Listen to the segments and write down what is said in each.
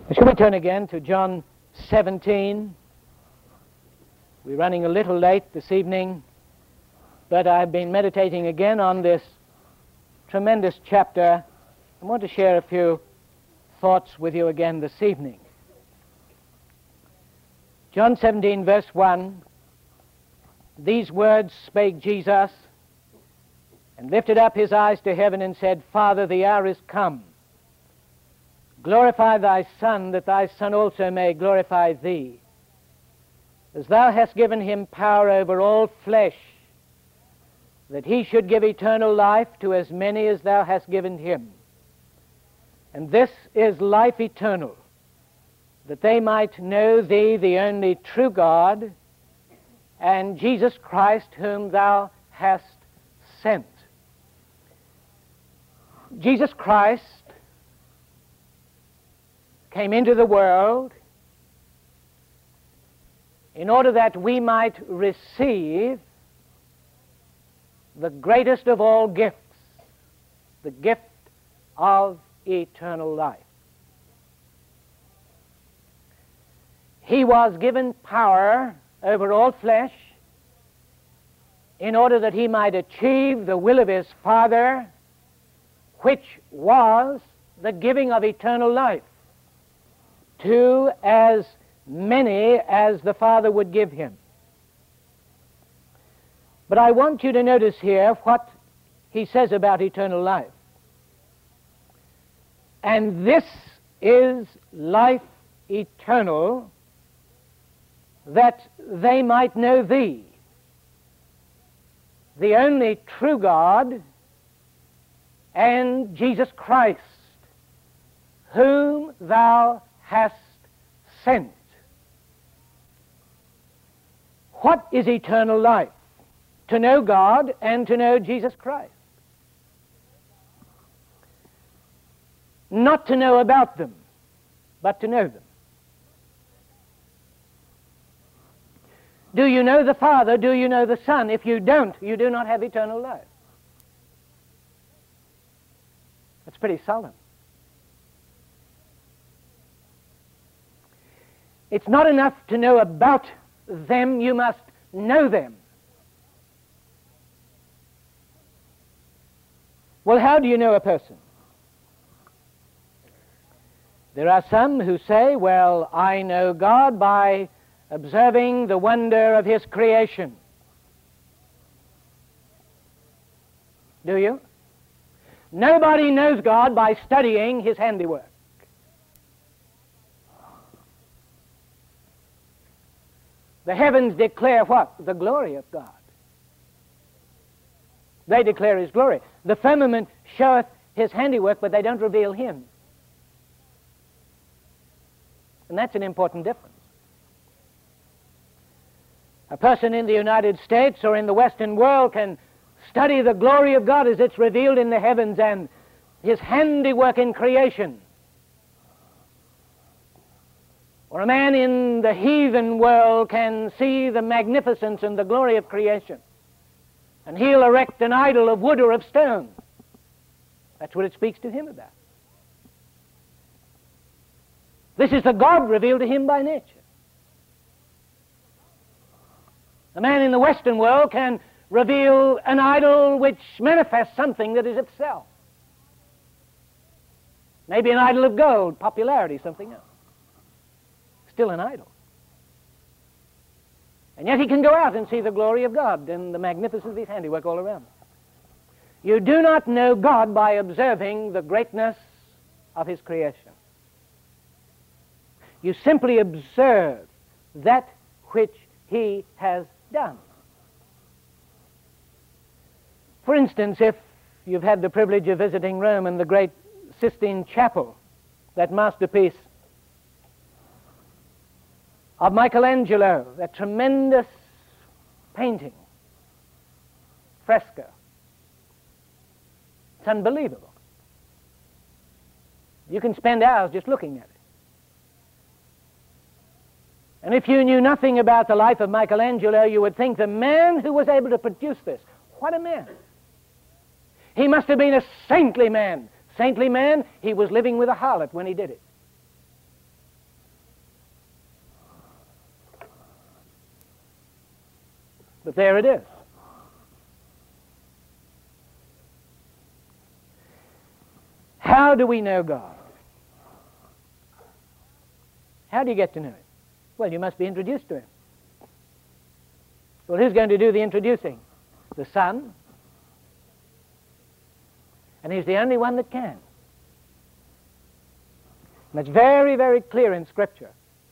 Shall we turn again to John 17? We're running a little late this evening, but I've been meditating again on this tremendous chapter. I want to share a few thoughts with you again this evening. John 17, verse 1, these words spake Jesus, and lifted up his eyes to heaven, and said, Father, the hour is come. Glorify thy Son, that thy Son also may glorify thee, as thou hast given him power over all flesh, that he should give eternal life to as many as thou hast given him. And this is life eternal, that they might know thee, the only true God, and Jesus Christ, whom thou hast sent. Jesus Christ came into the world in order that we might receive the greatest of all gifts, the gift of eternal life. He was given power over all flesh in order that he might achieve the will of his Father, which was the giving of eternal life to as many as the Father would give him. But I want you to notice here what he says about eternal life. And this is life eternal, that they might know thee, the only true God, and Jesus Christ, whom thou hast sent. What is eternal life? To know God and to know Jesus Christ. Not to know about them, but to know them. Do you know the Father? Do you know the Son? If you don't, you do not have eternal life. That's pretty solemn. It's not enough to know about them, you must know them. Well, how do you know a person? There are some who say, well, I know God by observing the wonder of his creation. Do you? Nobody knows God by studying his handiwork. The heavens declare what? The glory of God. They declare his glory. The firmament showeth his handiwork, but they don't reveal him. And that's an important difference. A person in the United States or in the Western world can study the glory of God as it's revealed in the heavens and his handiwork in creation. Or a man in the heathen world can see the magnificence and the glory of creation. And he'll erect an idol of wood or of stone. That's what it speaks to him about. This is the God revealed to him by nature. A man in the Western world can reveal an idol which manifests something that is itself. Maybe an idol of gold, popularity, something else. Still an idol. And yet he can go out and see the glory of God and the magnificence of his handiwork all around him. You do not know God by observing the greatness of his creation. You simply observe that which he has done. For instance, if you've had the privilege of visiting Rome and the great Sistine Chapel, that masterpiece of Michelangelo, that tremendous painting, fresco. It's unbelievable. You can spend hours just looking at it. And if you knew nothing about the life of Michelangelo, you would think the man who was able to produce this, what a man. He must have been a saintly man. Saintly man, he was living with a harlot when he did it. But there it is. How do we know God? How do you get to know Him? Well, you must be introduced to Him. Well, who's going to do the introducing? The Son. And He's the only one that can. And it's very, very clear in Scripture.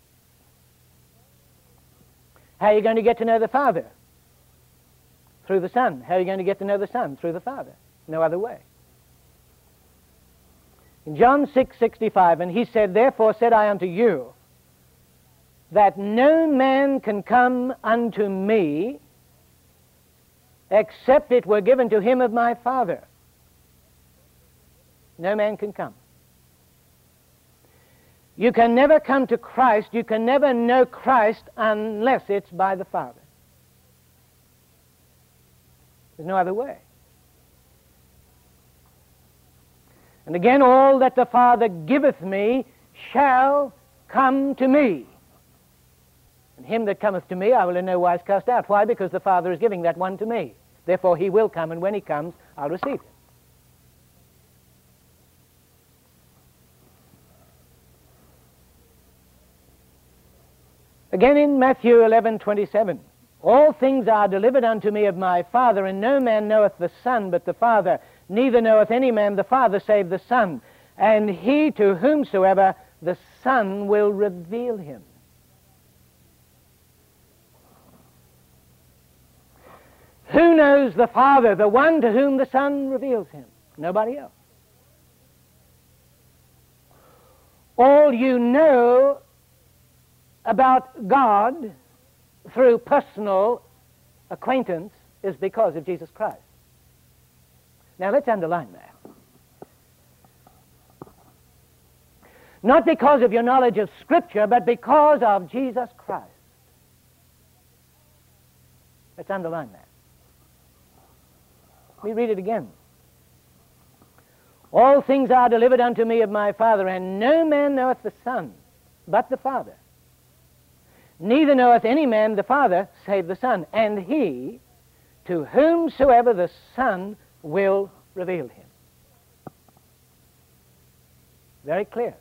How are you going to get to know the Father? Through the Son. How are you going to get to know the Son? Through the Father. No other way. In John 6:65, and He said, "Therefore said I unto you, that no man can come unto me, except it were given to him of my Father." No man can come. You can never come to Christ, you can never know Christ unless it's by the Father. There's no other way. And again, all that the Father giveth me shall come to me. And him that cometh to me I will in no wise cast out. Why? Because the Father is giving that one to me. Therefore He will come, and when He comes, I'll receive Him. Again in Matthew 11:27, "All things are delivered unto me of my Father, and no man knoweth the Son but the Father, neither knoweth any man the Father save the Son, and he to whomsoever the Son will reveal Him." Who knows the Father? The one to whom the Son reveals Him. Nobody else. All you know about God through personal acquaintance is because of Jesus Christ. Now let's underline that. Not because of your knowledge of Scripture, but because of Jesus Christ. Let's underline that. Let me read it again. "All things are delivered unto me of my Father, and no man knoweth the Son but the Father. Neither knoweth any man the Father save the Son, and he to whomsoever the Son will reveal Him." Very clear.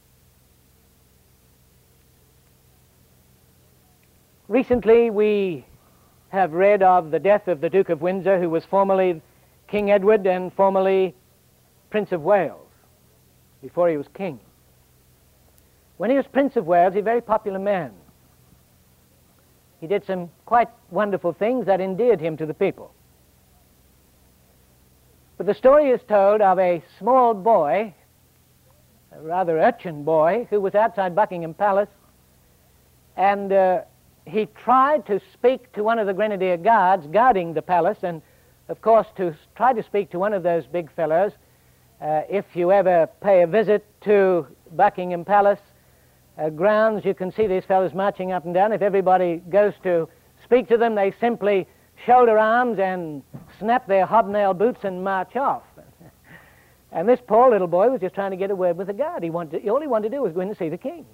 Recently we have read of the death of the Duke of Windsor, who was formerly King Edward and formerly Prince of Wales, before he was king. When he was Prince of Wales, he was a very popular man. He did some quite wonderful things that endeared him to the people. But the story is told of a small boy, a rather urchin boy, who was outside Buckingham Palace, and he tried to speak to one of the Grenadier Guards guarding the palace, and of course to try to speak to one of those big fellows. If you ever pay a visit to Buckingham Palace grounds, you can see these fellows marching up and down. If everybody goes to speak to them, they simply shoulder arms and snap their hobnail boots and march off. And this poor little boy was just trying to get a word with the guard. All he wanted to do was go in to see the king.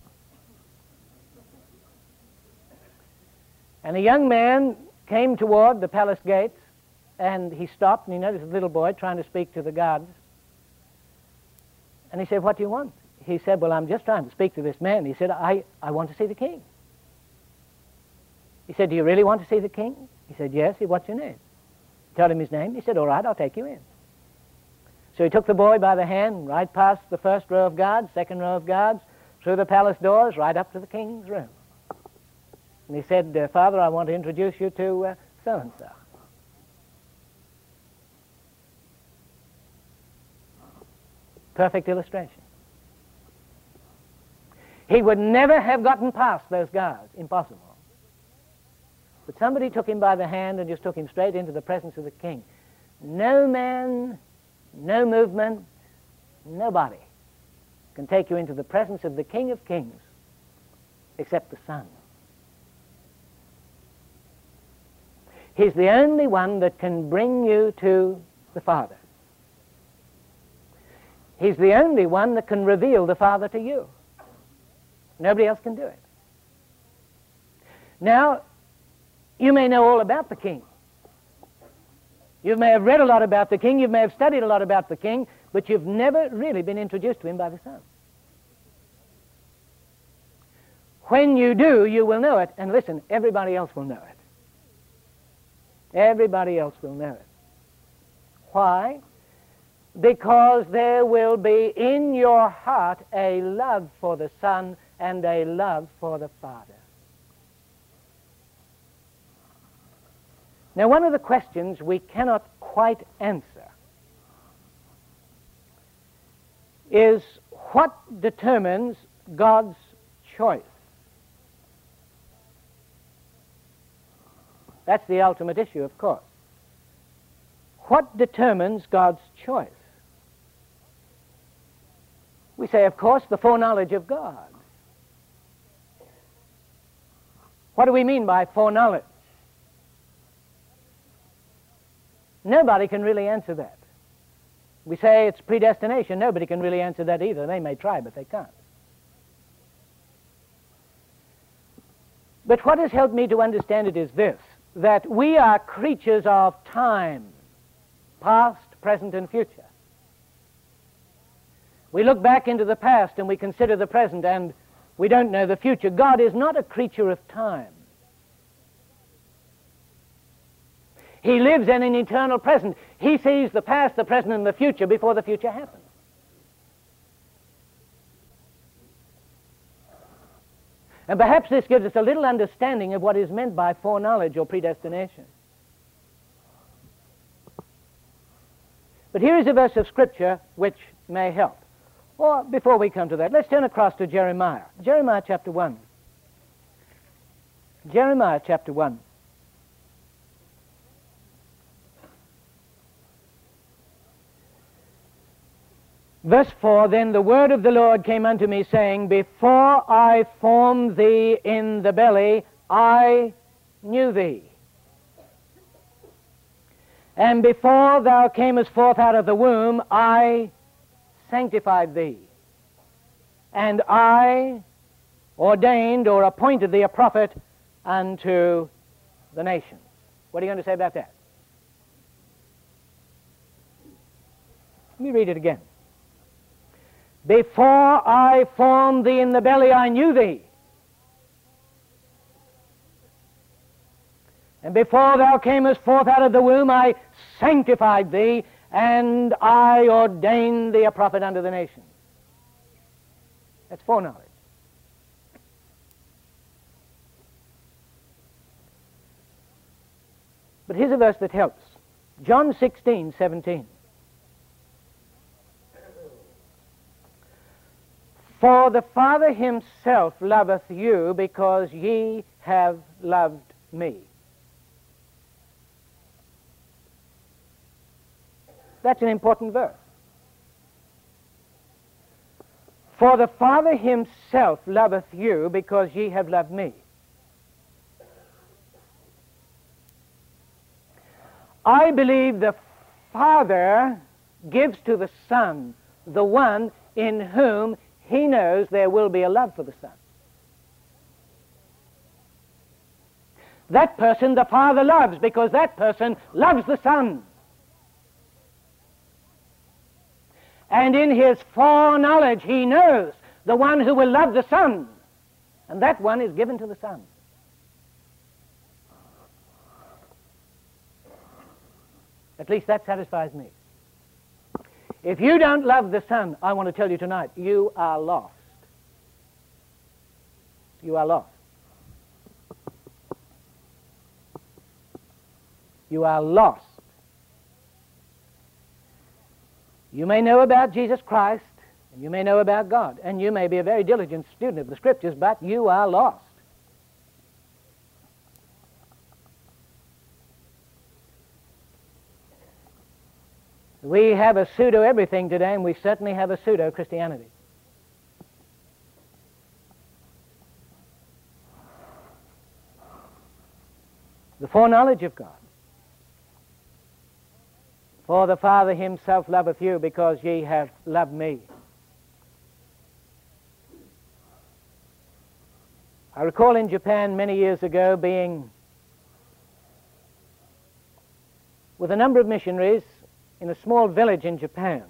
And a young man came toward the palace gates, and he stopped, and he noticed a little boy trying to speak to the guards. And he said, "What do you want?" He said, "Well, I'm just trying to speak to this man." He said, I want to see the king." He said, "Do you really want to see the king?" He said, "Yes." He said, "What's your name?" He told him his name. He said, "All right, I'll take you in." So he took the boy by the hand, right past the first row of guards, second row of guards, through the palace doors, right up to the king's room. And he said, "Father, I want to introduce you to so-and-so." Perfect illustration. He would never have gotten past those guards. Impossible. But somebody took him by the hand and just took him straight into the presence of the king. No man, no movement, nobody can take you into the presence of the King of Kings except the Son. He's the only one that can bring you to the Father. He's the only one that can reveal the Father to you. Nobody else can do it. Now, You may know all about the king. You may have read a lot about the king, you may have studied a lot about the king, but you've never really been introduced to him by the Son. When you do, you will know it, and listen, everybody else will know it. Everybody else will know it. Why? Because there will be in your heart a love for the Son and a love for the Father. Now, one of the questions we cannot quite answer is what determines God's choice? That's the ultimate issue, of course. What determines God's choice? We say, of course, the foreknowledge of God. What do we mean by foreknowledge? Nobody can really answer that. We say it's predestination. Nobody can really answer that either. They may try, but they can't. But what has helped me to understand it is this, that we are creatures of time, past, present, and future. We look back into the past and we consider the present, and we don't know the future. God is not a creature of time. He lives in an eternal present. He sees the past, the present, and the future before the future happens. And perhaps this gives us a little understanding of what is meant by foreknowledge or predestination. But here is a verse of Scripture which may help. Or before we come to that, let's turn across to Jeremiah. Jeremiah chapter 1. Jeremiah chapter 1. Verse 4, Then the word of the Lord came unto me, saying, Before I formed thee in the belly, I knew thee. And before thou camest forth out of the womb, I sanctified thee. And I ordained or appointed thee a prophet unto the nations. What are you going to say about that? Let me read it again. Before I formed thee in the belly, I knew thee. And before thou camest forth out of the womb, I sanctified thee, and I ordained thee a prophet unto the nations. That's foreknowledge. But here's a verse that helps. John 16:17. For the Father himself loveth you, because ye have loved me. That's an important verse. For the Father himself loveth you, because ye have loved me. I believe the Father gives to the Son the one in whom he knows there will be a love for the Son. That person the Father loves, because that person loves the Son. And in his foreknowledge he knows the one who will love the Son, and that one is given to the Son. At least that satisfies me. If you don't love the Son, I want to tell you tonight, you are lost. You are lost. You are lost. You may know about Jesus Christ, and you may know about God, and you may be a very diligent student of the Scriptures, but you are lost. We have a pseudo-everything today, and we certainly have a pseudo-Christianity. The foreknowledge of God. For the Father himself loveth you, because ye have loved me. I recall in Japan many years ago being with a number of missionaries in a small village in Japan.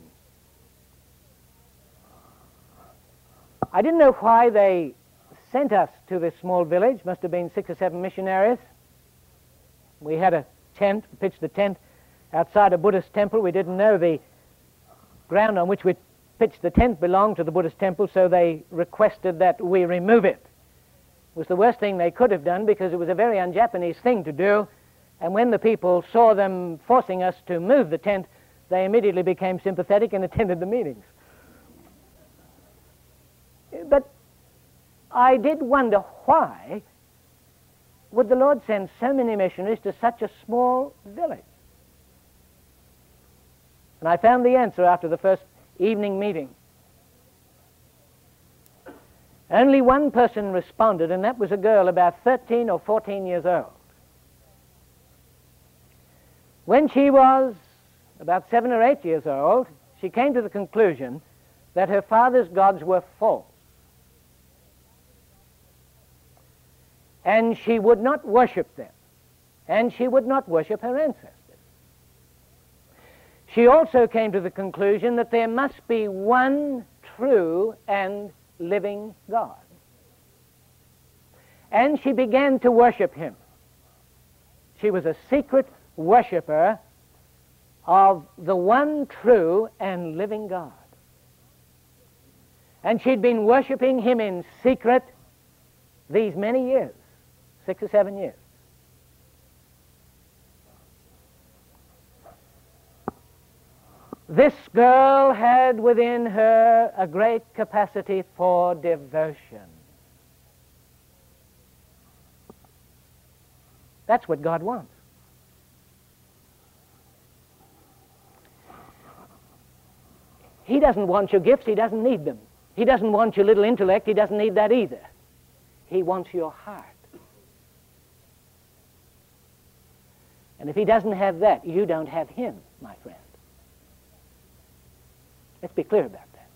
I didn't know why they sent us to this small village. Must have been 6 or 7 missionaries. We had a tent, pitched the tent outside a Buddhist temple. We didn't know the ground on which we pitched the tent belonged to the Buddhist temple, so they requested that we remove it. It was the worst thing they could have done because it was a very un-Japanese thing to do, and when the people saw them forcing us to move the tent, they immediately became sympathetic and attended the meetings. But I did wonder, why would the Lord send so many missionaries to such a small village? And I found the answer after the first evening meeting. Only one person responded, and that was a girl about 13 or 14 years old. When she was about 7 or 8 years old, she came to the conclusion that her father's gods were false, and she would not worship them, and she would not worship her ancestors. She also came to the conclusion that there must be one true and living God. And she began to worship him. She was a secret worshiper of the one true and living God. And she'd been worshiping him in secret these many years, 6 or 7 years. This girl had within her a great capacity for devotion. That's what God wants. He doesn't want your gifts. He doesn't need them. He doesn't want your little intellect. He doesn't need that either. He wants your heart. And if he doesn't have that, you don't have him, my friend. Let's be clear about that.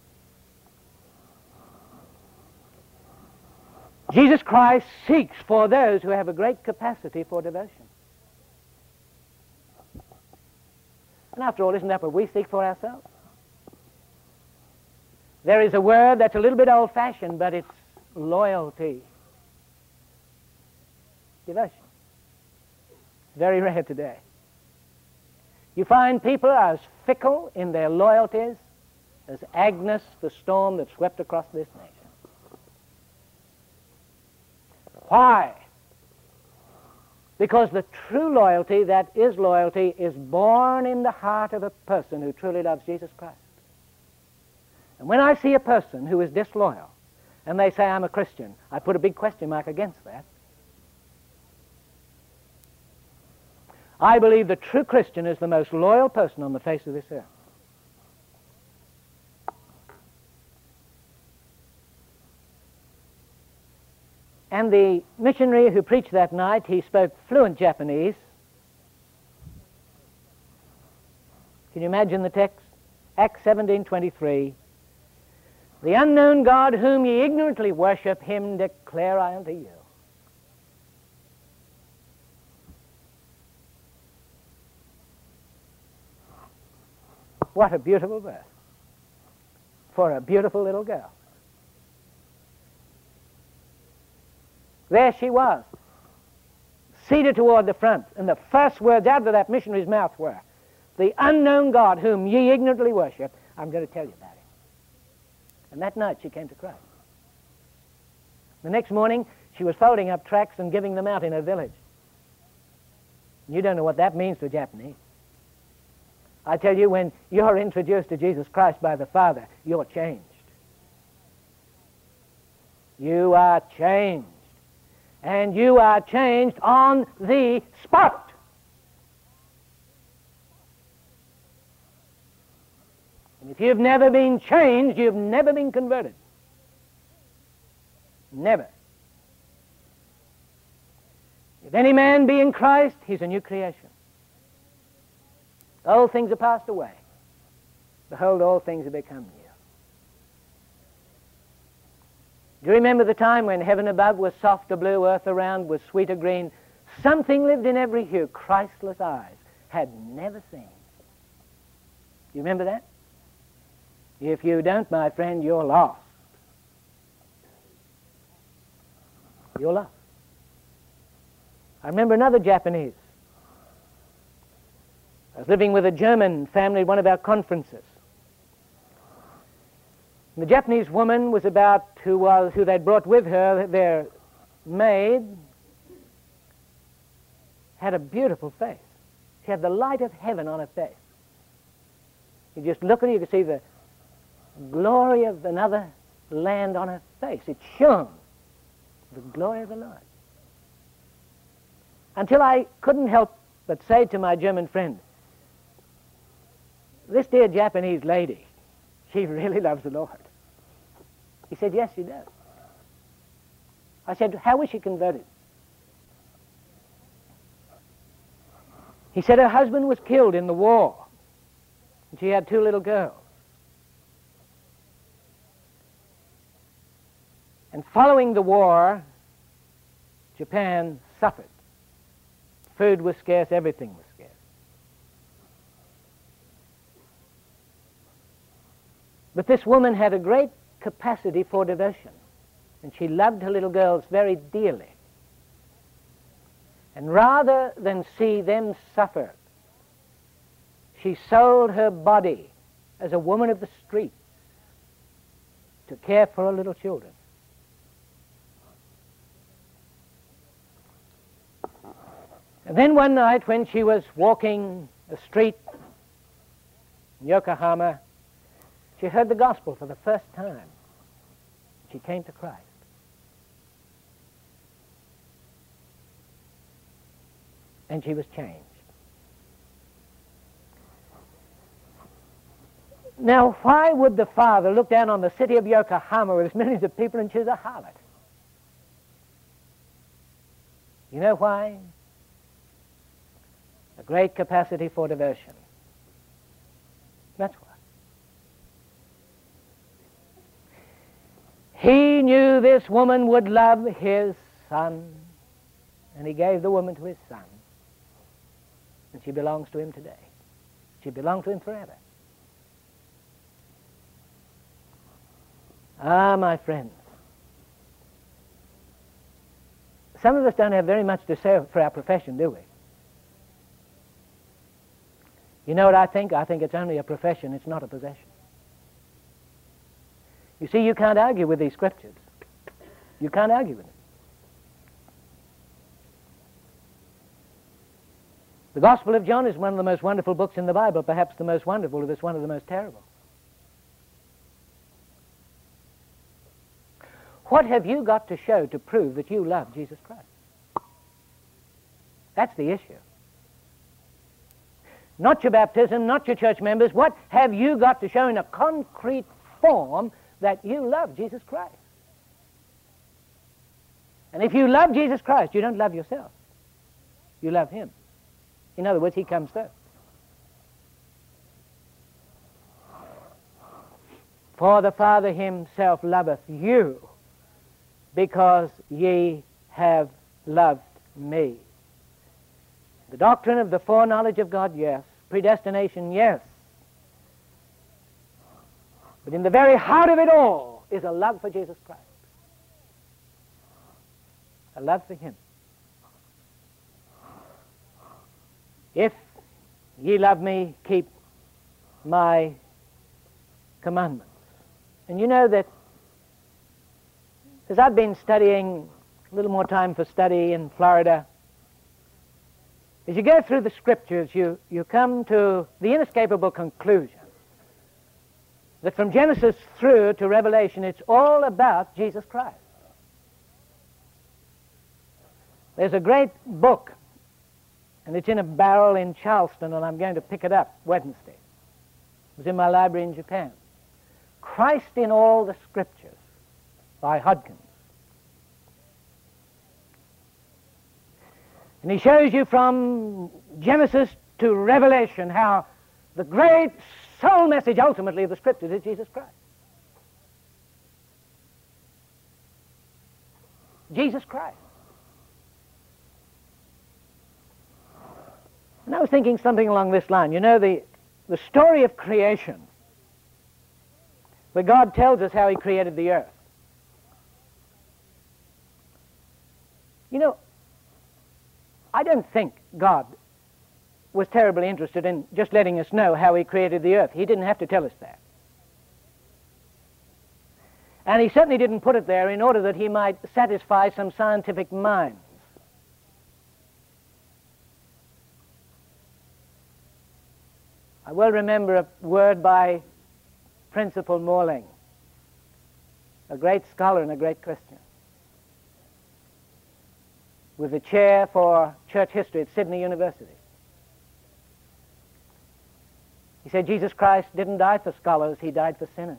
Jesus Christ seeks for those who have a great capacity for devotion. And after all, isn't that what we seek for ourselves? There is a word that's a little bit old-fashioned, but it's loyalty. Devotion. Very rare today. You find people are as fickle in their loyalties as Agnes, the storm that swept across this nation. Why? Because the true loyalty that is loyalty is born in the heart of a person who truly loves Jesus Christ. And when I see a person who is disloyal and they say, I'm a Christian, I put a big question mark against that. I believe the true Christian is the most loyal person on the face of this earth. And the missionary who preached that night, he spoke fluent Japanese. Can you imagine the text? Acts 17:23. The unknown God whom ye ignorantly worship, him declare I unto you. What a beautiful verse for a beautiful little girl. There she was, seated toward the front, and the first words out of that missionary's mouth were, the unknown God whom ye ignorantly worship, I'm going to tell you about him. And that night she came to Christ. The next morning she was folding up tracts and giving them out in her village. You don't know what that means to a Japanese. I tell you, when you're introduced to Jesus Christ by the Father, you're changed. You are changed. And you are changed on the spot. And if you've never been changed, you've never been converted. Never. If any man be in Christ, he's a new creation. Old things are passed away. Behold, all things have become new. Do you remember the time when heaven above was softer blue, earth around was sweeter green? Something lived in every hue, Christless eyes, had never seen. You remember that? If you don't, my friend, you're lost. You're lost. I remember another Japanese. I was living with a German family at one of our conferences. And the Japanese woman was who they'd brought with her, their maid, had a beautiful face. She had the light of heaven on her face. You just look at her, you could see the glory of another land on her face. It shone, the glory of the Lord. Until I couldn't help but say to my German friend, this dear Japanese lady, she really loves the Lord. He said, yes, she does. I said, how was she converted? He said her husband was killed in the war, and she had 2 little girls. And following the war, Japan suffered. Food was scarce, everything was scarce. But this woman had a great capacity for devotion, and she loved her little girls very dearly. And rather than see them suffer, she sold her body as a woman of the streets to care for her little children. And then one night when she was walking a street in Yokohama, she heard the gospel for the first time. She came to Christ. And she was changed. Now, why would the Father look down on the city of Yokohama with millions of people and choose a harlot? You know why? A great capacity for devotion. That's why. He knew this woman would love his son, and he gave the woman to his son. And she belongs to him today. She belongs to him forever. Ah, my friends. Some of us don't have very much to say for our profession, do we? You know what I think? I think it's only a profession, it's not a possession. You see, you can't argue with these scriptures. You can't argue with them. The Gospel of John is one of the most wonderful books in the Bible, perhaps the most wonderful, if it's one of the most terrible. What have you got to show to prove that you love Jesus Christ? That's the issue. Not your baptism, not your church members. What have you got to show in a concrete form that you love Jesus Christ? And if you love Jesus Christ, you don't love yourself. You love him. In other words, he comes first. For the Father himself loveth you, because ye have loved me. The doctrine of the foreknowledge of God, yes. Predestination, yes. But in the very heart of it all is a love for Jesus Christ. A love for him. If ye love me, keep my commandments. And you know that as I've been studying, a little more time for study in Florida, as you go through the scriptures, you come to the inescapable conclusion that from Genesis through to Revelation, it's all about Jesus Christ. There's a great book, and it's in a barrel in Charleston, and I'm going to pick it up Wednesday. It was in my library in Japan. Christ in All the Scriptures by Hodgins. And he shows you from Genesis to Revelation how the great soul message ultimately of the Scriptures is Jesus Christ. Jesus Christ. And I was thinking something along this line. You know, the story of creation, where God tells us how he created the earth. You know, I don't think God was terribly interested in just letting us know how he created the earth. He didn't have to tell us that. And he certainly didn't put it there in order that he might satisfy some scientific minds. I well remember a word by Principal Morling, a great scholar and a great Christian, with a chair for church history at Sydney University. He said, Jesus Christ didn't die for scholars, he died for sinners.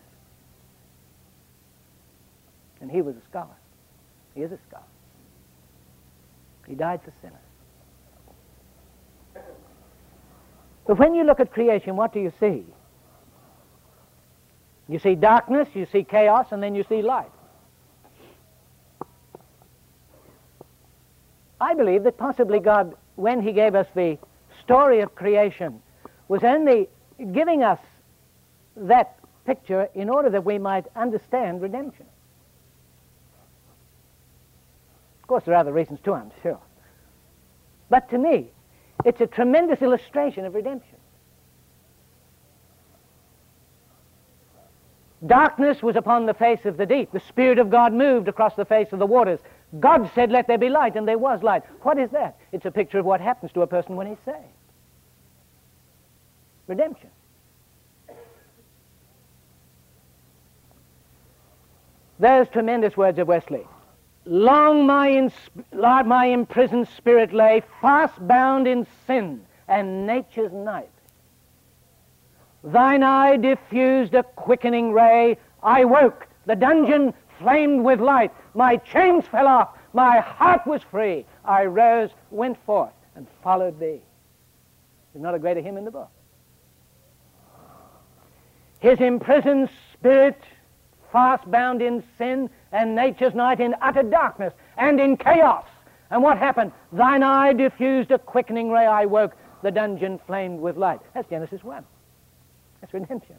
And he was a scholar. He is a scholar. He died for sinners. But when you look at creation, what do you see? You see darkness, you see chaos, and then you see light. I believe that possibly God, when he gave us the story of creation, was only giving us that picture in order that we might understand redemption. Of course, there are other reasons too, I'm sure. But to me, it's a tremendous illustration of redemption. Darkness was upon the face of the deep. The Spirit of God moved across the face of the waters. God said, let there be light, and there was light. What is that? It's a picture of what happens to a person when he's saved. Redemption. Those tremendous words of Wesley. Long my imprisoned spirit lay, fast bound in sin and nature's night. Thine eye diffused a quickening ray. I woke, the dungeon flamed with light. My chains fell off, my heart was free. I rose, went forth, and followed thee. There's not a greater hymn in the book. His imprisoned spirit, fast bound in sin and nature's night, in utter darkness and in chaos. And what happened? Thine eye diffused a quickening ray. I woke, the dungeon flamed with light. That's Genesis 1. That's redemption.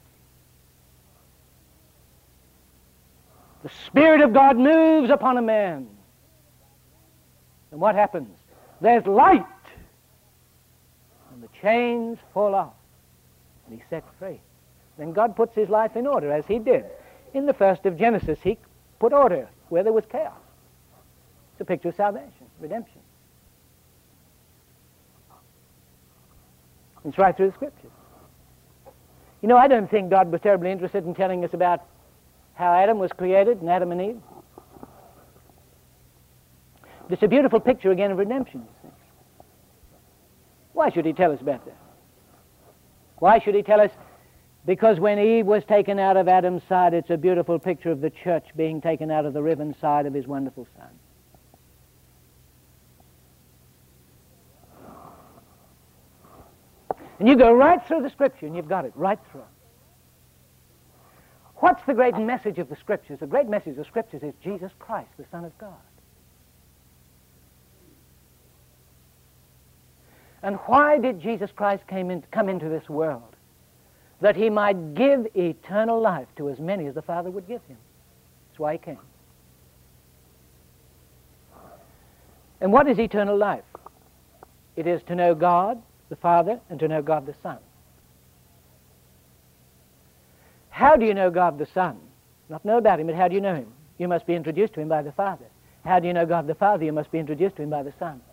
The Spirit of God moves upon a man. And what happens? There's light. And the chains fall off. And he's set free. Then God puts his life in order, as he did. In the first of Genesis, he put order where there was chaos. It's a picture of salvation, redemption. It's right through the Scriptures. You know, I don't think God was terribly interested in telling us about how Adam was created and Adam and Eve. But it's a beautiful picture again of redemption, you see. Why should he tell us about that? Why should he tell us? Because when Eve was taken out of Adam's side, it's a beautiful picture of the church being taken out of the riven side of his wonderful Son. And you go right through the Scripture, and you've got it right through. What's the great message of the Scriptures? The great message of the Scriptures is Jesus Christ, the Son of God. And why did Jesus Christ come into this world? That he might give eternal life to as many as the Father would give him. That's why he came. And what is eternal life? It is to know God, the Father, and to know God, the Son. How do you know God, the Son? Not know about him, but how do you know him? You must be introduced to him by the Father. How do you know God, the Father? You must be introduced to him by the Son.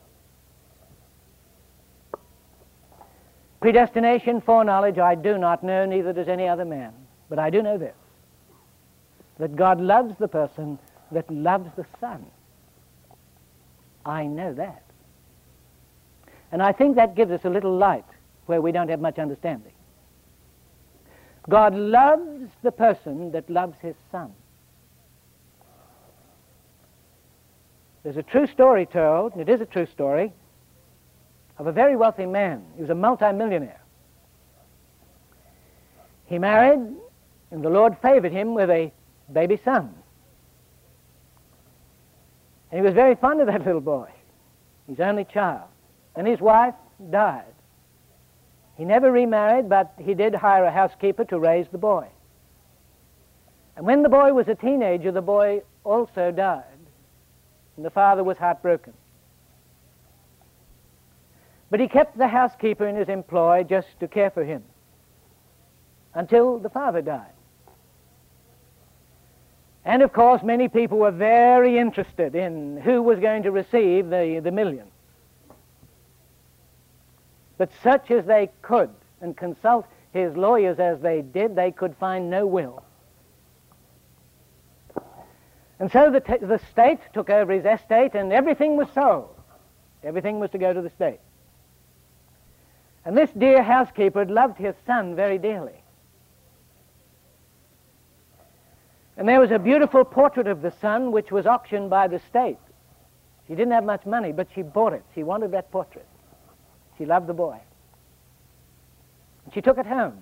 Predestination, foreknowledge, I do not know, neither does any other man. But I do know this, that God loves the person that loves the Son. I know that. And I think that gives us a little light where we don't have much understanding. God loves the person that loves his Son. There's a true story told, and it is a true story, of a very wealthy man. He was a multi-millionaire. He married, and the Lord favored him with a baby son. And he was very fond of that little boy, his only child. And his wife died He never remarried, but he did hire a housekeeper to raise the boy. And when the boy was a teenager, the boy also died, and the father was heartbroken. But he kept the housekeeper in his employ just to care for him until the father died. And of course, many people were very interested in who was going to receive the million. But search as they could and consult his lawyers as they did, they could find no will. And so the state took over his estate, and everything was sold. Everything was to go to the state. And this dear housekeeper had loved his son very dearly. And there was a beautiful portrait of the son which was auctioned by the state. She didn't have much money, but she bought it. She wanted that portrait. She loved the boy. And she took it home.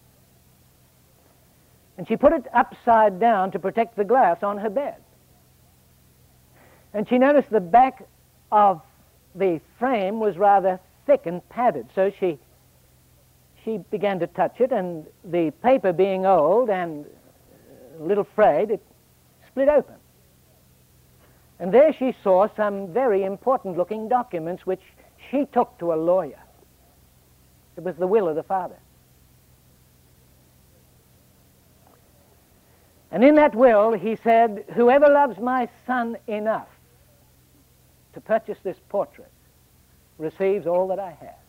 And she put it upside down to protect the glass on her bed. And she noticed the back of the frame was rather thick and padded, so she began to touch it, and the paper being old and a little frayed, it split open. And there she saw some very important-looking documents which she took to a lawyer. It was the will of the father. And in that will, he said, "Whoever loves my son enough to purchase this portrait receives all that I have."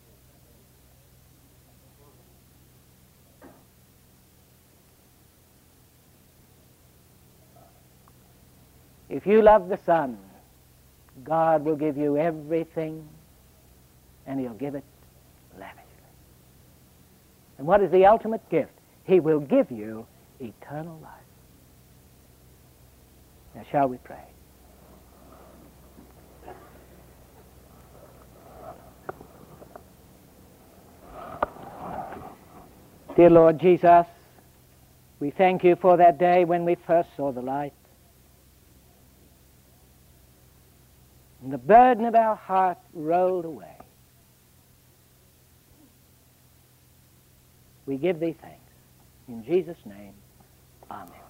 If you love the Son, God will give you everything, and he'll give it lavishly. And what is the ultimate gift? He will give you eternal life. Now, shall we pray? Dear Lord Jesus, we thank you for that day when we first saw the light. And the burden of our heart rolled away. We give thee thanks. In Jesus' name, amen.